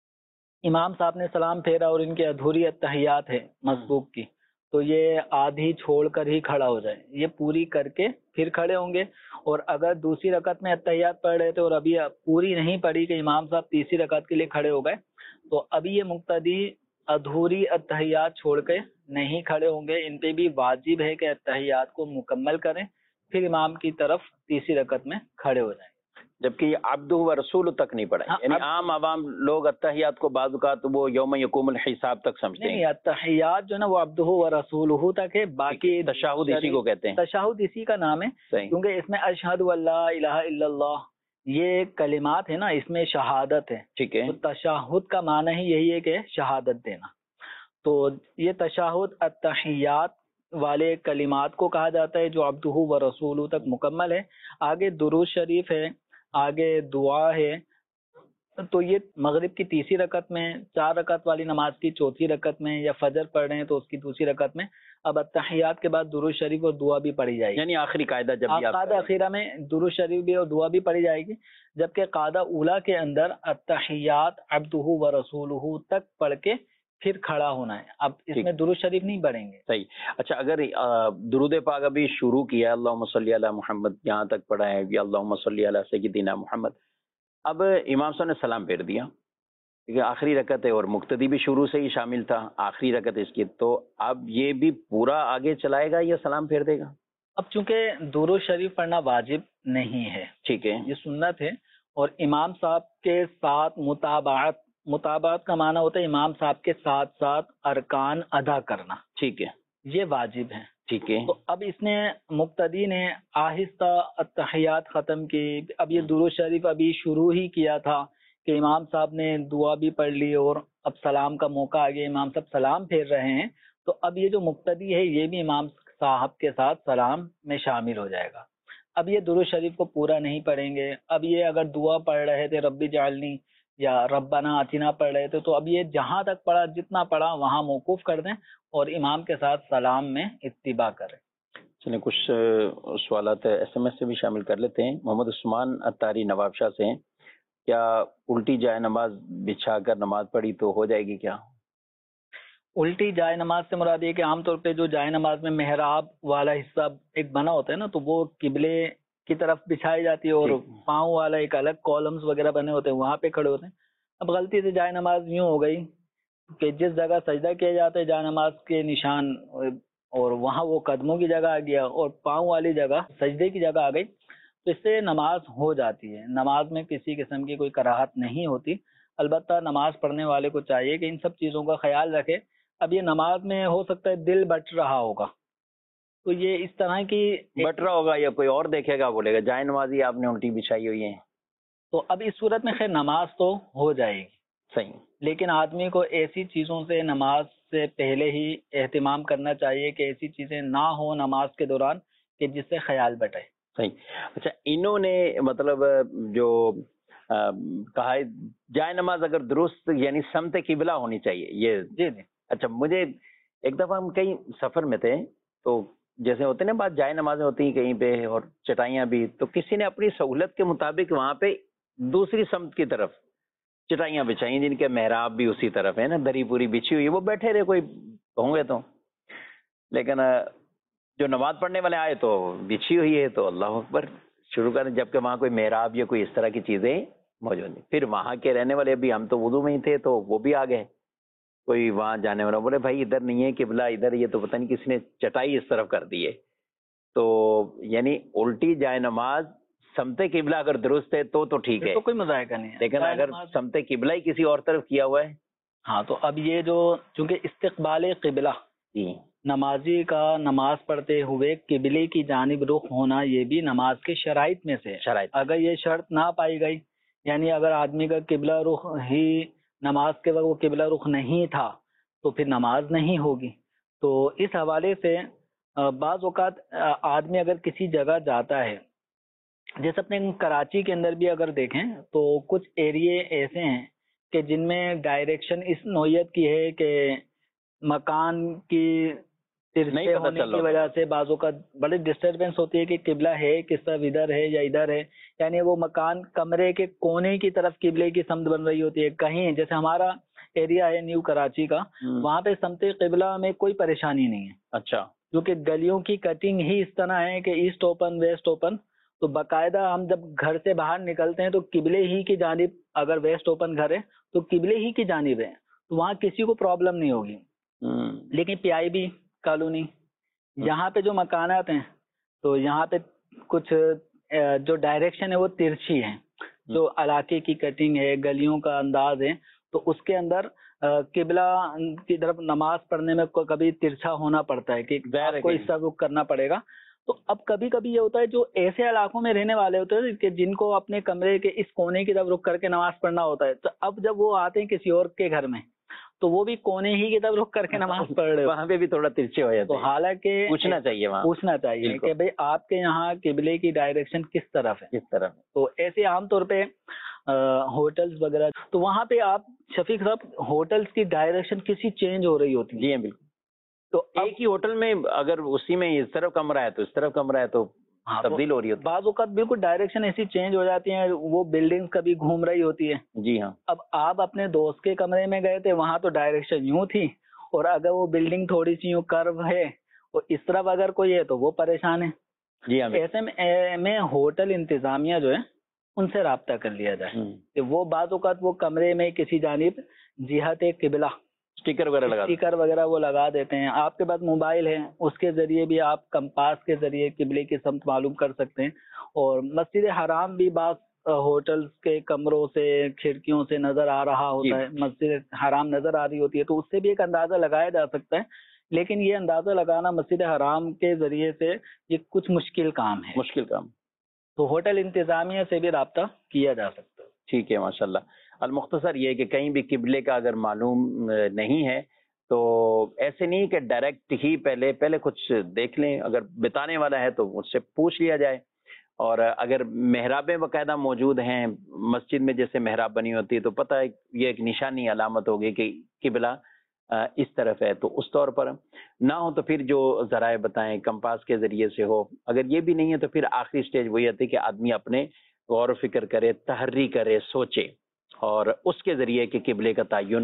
امام صاحب نے سلام پھیرا اور ان کی ادھوری التحیات ہے مسبوق کی تو یہ آدھی چھوڑ کر ہی کھڑا ہو جائے، یہ پوری کر کے پھر کھڑے ہوں گے. اور اگر دوسری رکعت میں التحیات پڑھ رہے تھے اور ابھی پوری نہیں پڑھی کہ امام صاحب تیسری رکعت کے لیے کھڑے ہو گئے تو ابھی یہ مقتدی ادھوری التحیات چھوڑ کے نہیں کھڑے ہوں گے. ان پہ بھی واجب ہے کہ التحیات کو مکمل کریں، پھر امام کی طرف تیسری رکعت میں کھڑے ہو جائیں. جبکہ یہ عبدہ و رسول تک نہیں پڑھیں. یعنی عام عوام لوگ التحیات کو بعض اوقات وہ یوم یقوم الحساب تک سمجھتے ہیں. نہیں، التحیات جو نا وہ عبدہ و رسولہ تک ہے، باقی تشہد اسی کو کہتے ہیں. تشہد اسی کا نام ہے کیونکہ اس میں اشہد اللہ الہ الا اللہ یہ کلمات ہے نا، اس میں شہادت ہے. ٹھیک ہے. تو تشہد کا معنی ہی یہی ہے کہ شہادت دینا. تو یہ تشہد التحیات والے کلمات کو کہا جاتا ہے جو عبدہ و رسولہ تک مکمل ہے. آگے درود شریف ہے، آگے دعا ہے. تو یہ مغرب کی تیسری رکعت میں، چار رکعت والی نماز کی چوتھی رکعت میں، یا فجر پڑھ رہے ہیں تو اس کی دوسری رکعت میں اب التحیات کے بعد درود شریف اور دعا بھی پڑھی جائے گی. یعنی آخری قاعدہ جب بھی قاعدہ اخیرہ میں درود شریف بھی اور دعا بھی پڑھی جائے گی، جبکہ قاعدہ اولا کے اندر التحیات عبدہ و رسولہ تک پڑھ کے پھر کھڑا ہونا ہے. اب اس میں درود شریف نہیں پڑھیں گے. صحیح. اچھا، اگر درود پاک ابھی شروع کیا اللہم صلی علی محمد یہاں تک پڑھا ہے یا اللہم صلی علی سیدنا محمد، اب امام صاحب نے سلام پھیر دیا، ٹھیک ہے، آخری رکعت ہے اور مقتدی بھی شروع سے ہی شامل تھا، آخری رکعت اس کی، تو اب یہ بھی پورا آگے چلائے گا یا سلام پھیر دے گا؟ اب چونکہ درود شریف پڑھنا واجب نہیں ہے، ٹھیک ہے، یہ سنت ہے، اور امام صاحب کے ساتھ متابعت متابعت کا معنی ہوتا ہے امام صاحب کے ساتھ ساتھ ارکان ادا کرنا. ٹھیک ہے، یہ واجب ہے. ٹھیک ہے. تو اب اس نے مقتدی نے آہستہ التحیات ختم کی، اب یہ درود شریف ابھی شروع ہی کیا تھا کہ امام صاحب نے دعا بھی پڑھ لی اور اب سلام کا موقع آ گیا، امام صاحب سلام پھیر رہے ہیں، تو اب یہ جو مقتدی ہے یہ بھی امام صاحب کے ساتھ سلام میں شامل ہو جائے گا. اب یہ درود شریف کو پورا نہیں پڑھیں گے. اب یہ اگر دعا پڑھ رہے تھے ربی جعلنی یا ربنا آتنا پڑھ رہے تھے تو اب یہ جہاں تک پڑھا جتنا پڑھا وہاں موقوف کر دیں اور امام کے ساتھ سلام میں اتباع کریں. چلیں کچھ سوالات ایس ایم ایس سے بھی شامل کر لیتے ہیں. محمد عثمان اتاری نواب شاہ سے ہیں، کیا الٹی جائے نماز بچھا کر نماز پڑھی تو ہو جائے گی کیا؟ الٹی جائے نماز سے مراد یہ کہ عام طور پہ جو جائے نماز میں محراب والا حصہ ایک بنا ہوتا ہے نا، تو وہ قبلے کی طرف بچھائی جاتی ہے اور پاؤں والا ایک الگ کالمز وغیرہ بنے ہوتے ہیں وہاں پہ کھڑے ہوتے ہیں. اب غلطی سے جائے نماز یوں ہو گئی کہ جس جگہ سجدہ کیا جاتا ہے جائے نماز کے نشان اور وہاں وہ قدموں کی جگہ آ گیا اور پاؤں والی جگہ سجدے کی جگہ آ گئی، تو اس سے نماز ہو جاتی ہے. نماز میں کسی قسم کی کوئی کراہت نہیں ہوتی. البتہ نماز پڑھنے والے کو چاہیے کہ ان سب چیزوں کا خیال رکھے. اب یہ نماز میں ہو سکتا ہے دل بٹ رہا ہوگا، تو یہ اس طرح کی بٹ رہا ہوگا یا کوئی اور دیکھے گا بولے گا جائے نمازی آپ نے الٹی بچھائی ہوئی ہے، تو اب اس صورت میں خیر نماز تو ہو جائے گی. صحیح. لیکن آدمی کو ایسی چیزوں سے نماز سے پہلے ہی اہتمام کرنا چاہیے کہ ایسی چیزیں نہ ہوں نماز کے دوران کہ جس سے خیال بٹے. صحیح. اچھا، انہوں نے مطلب جو کہا ہے جائے نماز اگر درست یعنی سمت قبلہ ہونی چاہیے، یہ جی جی. اچھا، مجھے ایک دفعہ ہم کہیں سفر میں تھے تو جیسے ہوتے نا بعض جائے نمازیں ہوتی ہیں کہیں پہ اور چٹائیاں بھی، تو کسی نے اپنی سہولت کے مطابق وہاں پہ دوسری سمت کی طرف چٹائیاں بچھائی جن کے محراب بھی اسی طرف ہے نا، دری پوری بچھی ہوئی، وہ بیٹھے رہے کوئی ہوں گے تو، لیکن جو نماز پڑھنے والے آئے تو بچھی ہوئی ہے تو اللہ اکبر شروع کریں، جبکہ وہاں کوئی محراب یا کوئی اس طرح کی چیزیں موجود نہیں. پھر وہاں کے رہنے والے بھی، ہم تو وضو میں ہی تھے تو وہ بھی آ گئے، کوئی وہاں جانے والا بولے بھائی ادھر نہیں ہے قبلہ، ادھر یہ تو پتہ نہیں کس نے چٹائی اس طرف کر دی ہے. تو یعنی الٹی جائے نماز سمت قبلہ اگر درست ہے تو تو ٹھیک ہے، تو کوئی مذائقہ نہیں ہے. لیکن اگر سمت قبلہ ہی کسی اور طرف کیا ہوا ہے، ہاں تو اب یہ جو چونکہ استقبال قبلہ جی نمازی کا نماز پڑھتے ہوئے قبلے کی جانب رخ ہونا یہ بھی نماز کے شرائط میں سے شرائط، اگر یہ شرط نہ پائی گئی، یعنی اگر آدمی کا قبلہ رخ ہی نماز کے وقت وہ قبلہ رخ نہیں تھا تو پھر نماز نہیں ہوگی. تو اس حوالے سے بعض اوقات آدمی اگر کسی جگہ جاتا ہے جیسے اپنے کراچی کے اندر بھی اگر دیکھیں تو کچھ ایریے ایسے ہیں کہ جن میں ڈائریکشن اس نوعیت کی ہے کہ مکان کی ترچھے ہونے کی وجہ سے بعضوں کا بڑی ڈسٹربینس ہوتی ہے کہ قبلہ ہے کس طرف، ادھر ہے یا ادھر ہے، یعنی وہ مکان کمرے کے کونے کی طرف قبلے کی سمت بن رہی ہوتی ہے. کہیں جیسے ہمارا ایریا ہے نیو کراچی کا، وہاں پہ سمت قبلہ میں کوئی پریشانی نہیں ہے. اچھا. کیونکہ گلیوں کی کٹنگ ہی اس طرح ہے کہ ایسٹ اوپن ویسٹ اوپن، تو باقاعدہ ہم جب گھر سے باہر نکلتے ہیں تو قبلے ہی کی جانب، اگر ویسٹ اوپن گھر ہے تو قبلے ہی کی جانب ہے، تو وہاں کسی کو پرابلم نہیں ہوگی. لیکن پی آئی بی کالونی یہاں پہ جو مکانات ہیں تو یہاں پہ کچھ جو ڈائریکشن ہے وہ ترچھی ہے، جو علاقے کی کٹنگ ہے، گلیوں کا انداز ہے، تو اس کے اندر قبلہ کی طرف نماز پڑھنے میں کبھی ترچھا ہونا پڑتا ہے کہ آپ کو اس طرح رخ کرنا پڑے گا. تو اب کبھی کبھی یہ ہوتا ہے جو ایسے علاقوں میں رہنے والے ہوتے ہیں کہ جن کو اپنے کمرے کے اس کونے کی طرف رخ کر کے نماز پڑھنا ہوتا ہے، تو اب جب وہ آتے ہیں کسی اور کے گھر میں تو وہ بھی کونے ہی کی طرف رخ کر کے نماز پڑھ رہے، وہاں پہ بھی تھوڑا ترچھے ہو جاتے تو ہیں. حالانکہ پوچھنا چاہیے وہاں پوچھنا چاہیے کہ بھئی آپ کے یہاں قبلے کی ڈائریکشن کس طرف ہے، کس طرف. تو ایسے عام طور پہ ہوٹلز وغیرہ، تو وہاں پہ آپ شفیق صاحب ہوٹلز کی ڈائریکشن کسی چینج ہو رہی ہوتی ہے. جی ہاں بالکل. تو ایک ہی ہوٹل میں اگر اسی میں اس طرف کمرہ ہے تو اس طرف کمرہ ہے تو تبدیل ہو رہی ہوتی ہے. بعض اوقات بالکل ڈائریکشن ایسی چینج ہو جاتی ہیں، وہ بلڈنگ کبھی گھوم رہی ہوتی ہے. جی ہاں. اب آپ اپنے دوست کے کمرے میں گئے تھے، وہاں تو ڈائریکشن یوں تھی، اور اگر وہ بلڈنگ تھوڑی سی یوں کرو ہے اور اس طرف اگر کوئی ہے تو وہ پریشان ہے. جی ہاں. ایسے میں میں ہوٹل انتظامیہ جو ہے ان سے رابطہ کر لیا جائے کہ وہ بعض اوقات وہ کمرے میں کسی جانب جہت قبلہ اسٹیکر وغیرہ لگا اسٹیکر وغیرہ وہ لگا دیتے ہیں. آپ کے پاس موبائل ہے، اس کے ذریعے بھی آپ کمپاس کے ذریعے قبلے کی سمت معلوم کر سکتے ہیں. اور مسجد حرام بھی بعض ہوٹلز کے کمروں سے کھڑکیوں سے نظر آ رہا ہوتا ہے، مسجد حرام نظر آ رہی ہوتی ہے، تو اس سے بھی ایک اندازہ لگایا جا سکتا ہے. لیکن یہ اندازہ لگانا مسجد حرام کے ذریعے سے یہ کچھ مشکل کام ہے، مشکل کام. تو ہوٹل انتظامیہ سے بھی رابطہ کیا جا سکتا ہے. ٹھیک ہے، ماشاءاللہ. المختصر یہ کہ کہیں بھی قبلے کا اگر معلوم نہیں ہے تو ایسے نہیں کہ ڈائریکٹ ہی پہلے پہلے کچھ دیکھ لیں، اگر بتانے والا ہے تو اس سے پوچھ لیا جائے. اور اگر محرابیں باقاعدہ موجود ہیں مسجد میں، جیسے محراب بنی ہوتی ہے تو پتہ ہے یہ ایک نشانی علامت ہوگی کہ قبلہ اس طرف ہے، تو اس طور پر نہ ہو تو پھر جو ذرائع بتائیں کمپاس کے ذریعے سے ہو. اگر یہ بھی نہیں ہے تو پھر آخری سٹیج وہی آتی ہے کہ آدمی اپنے غور و فکر کرے، تحری کرے، سوچے، اور اس کے ذریعے کہ قبلے کا تعین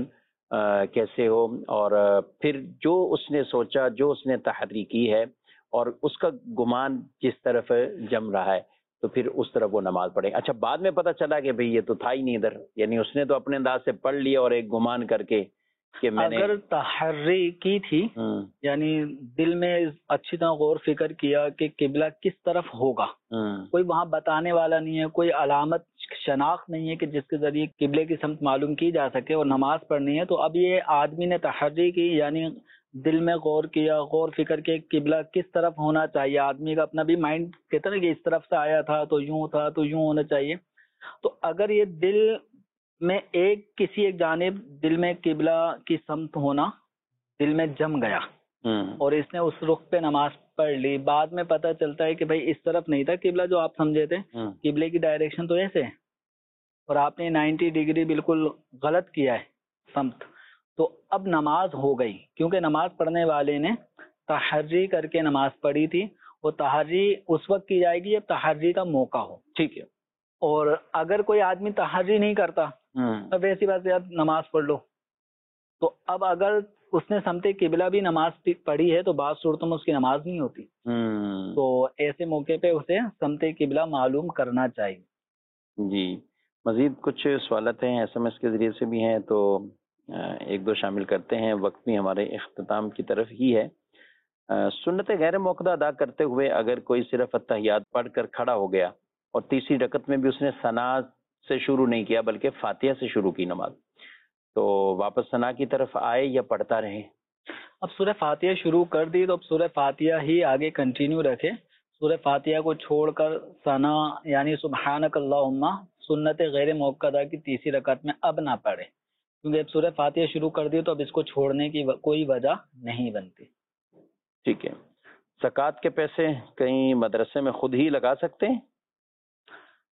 کیسے ہو، اور پھر جو اس نے سوچا، جو اس نے تحری کی ہے اور اس کا گمان جس طرف جم رہا ہے تو پھر اس طرف وہ نماز پڑھے. اچھا، بعد میں پتہ چلا کہ بھئی یہ تو تھا ہی نہیں ادھر، یعنی اس نے تو اپنے انداز سے پڑھ لیا اور ایک گمان کر کے کہ میں نے اگر تحری کی تھی، یعنی دل میں اچھی طرح غور فکر کیا کہ قبلہ کس طرف ہوگا، کوئی وہاں بتانے والا نہیں ہے، کوئی علامت شناخت نہیں ہے کہ جس کے ذریعے قبلے کی سمت معلوم کی جا سکے اور نماز پڑھنی ہے، تو اب یہ آدمی نے تحری کی، یعنی دل میں غور کیا، غور فکر کے قبلہ کس طرف ہونا چاہیے. آدمی کا اپنا بھی مائنڈ کہتا ہے کہ اس طرف سے آیا تھا تو یوں تھا تو یوں ہونا چاہیے. تو اگر یہ دل میں ایک کسی ایک جانب دل میں قبلہ کی سمت ہونا دل میں جم گیا اور اس نے اس رخ پہ نماز پڑھ لی، بعد میں پتہ چلتا ہے کہ بھائی اس طرف نہیں تھا قبلہ جو آپ سمجھے تھے، قبلے کی ڈائریکشن تو ایسے ہے اور آپ نے نائنٹی ڈگری بالکل غلط کیا ہے سمت، تو اب نماز ہو گئی، کیونکہ نماز پڑھنے والے نے تحری کر کے نماز پڑھی تھی، اور تحری اس وقت کی جائے گی جب تحری کا موقع ہو. ٹھیک ہے. اور اگر کوئی آدمی تحری نہیں کرتا، اب ویسی بات ہے نماز پڑھ لو، تو اب اگر اس نے سمت قبلہ بھی نماز پڑھی ہے تو بعض صورتوں میں اس کی نماز نہیں ہوتی، تو ایسے موقع پہ اسے سمت قبلہ معلوم کرنا چاہیے. جی، مزید کچھ سوالات ہیں ایس ایم ایس کے ذریعے سے بھی ہیں تو ایک دو شامل کرتے ہیں، وقت بھی ہمارے اختتام کی طرف ہی ہے. سنت غیر موقع ادا کرتے ہوئے اگر کوئی صرف اتحیات پڑھ کر کھڑا ہو گیا اور تیسری رکعت میں بھی اس نے ثنا سے شروع نہیں کیا بلکہ فاتحہ سے شروع کی نماز، تو واپس ثنا کی طرف آئے یا پڑھتا رہے؟ اب سورہ فاتحہ شروع کر دی تو اب سورہ فاتحہ ہی آگے کنٹینیو رکھے، سورہ فاتحہ کو چھوڑ کر ثنا یعنی سبحانک اللہم سنت غیر موقع کی تیسری رکعت میں اب نہ پڑھے، کیونکہ اب سورہ فاتحہ شروع کر دی تو اب اس کو چھوڑنے کی کوئی وجہ نہیں بنتی. ٹھیک ہے. زکوٰۃ کے پیسے کہیں مدرسے میں خود ہی لگا سکتے ہیں؟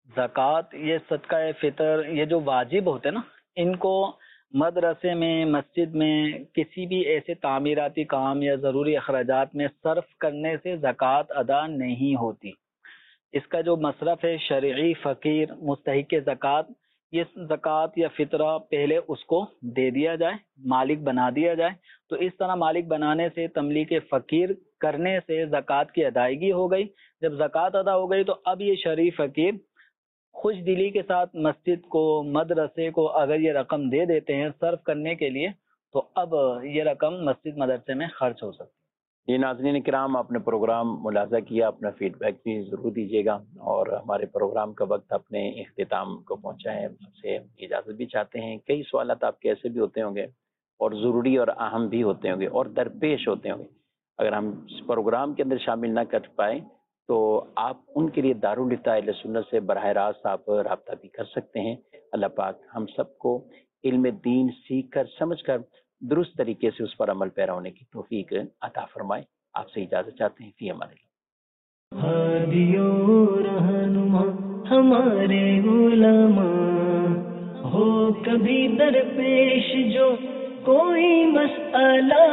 زکوٰۃ یہ صدقہ فطر یہ جو واجب ہوتے ہیں نا، ان کو مدرسے میں، مسجد میں، کسی بھی ایسے تعمیراتی کام یا ضروری اخراجات میں صرف کرنے سے زکوٰۃ ادا نہیں ہوتی۔ اس کا جو مصرف ہے شرعی فقیر مستحق زکوٰۃ، یہ زکوٰۃ یا فطرہ پہلے اس کو دے دیا جائے، مالک بنا دیا جائے۔ تو اس طرح مالک بنانے سے، تملیک فقیر کرنے سے زکوٰۃ کی ادائیگی ہو گئی۔ جب زکوٰۃ ادا ہو گئی تو اب یہ شرعی فقیر خوش دلی کے ساتھ مسجد کو، مدرسے کو اگر یہ رقم دے دیتے ہیں صرف کرنے کے لیے، تو اب یہ رقم مسجد مدرسے میں خرچ ہو سکتی ہے۔ یہ ناظرین کرام، آپ نے پروگرام ملاحظہ کیا، اپنا فیڈ بیک بھی ضرور دیجیے گا، اور ہمارے پروگرام کا وقت اپنے اختتام کو پہنچا ہے، آپ سے اجازت بھی چاہتے ہیں۔ کئی سوالات آپ کے ایسے بھی ہوتے ہوں گے اور ضروری اور اہم بھی ہوتے ہوں گے اور درپیش ہوتے ہوں گے، اگر ہم اس پروگرام کے اندر شامل نہ کر پائیں تو آپ ان کے لیے دارالفتاح اہل سنت سے براہ راست آپ رابطہ بھی کر سکتے ہیں۔ اللہ پاک ہم سب کو علم دین سیکھ کر، سمجھ کر، درست طریقے سے اس پر عمل پیرا ہونے کی توفیق عطا فرمائے۔ آپ سے اجازت چاہتے ہیں، فی امان اللہ۔ ہادی و رہنما ہمارے علماء، ہو کبھی درپیش جو کوئی مسئلہ،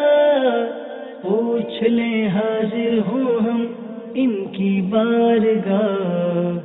پوچھ لیں حاضر ہوں ہم ان کی بارگاہ،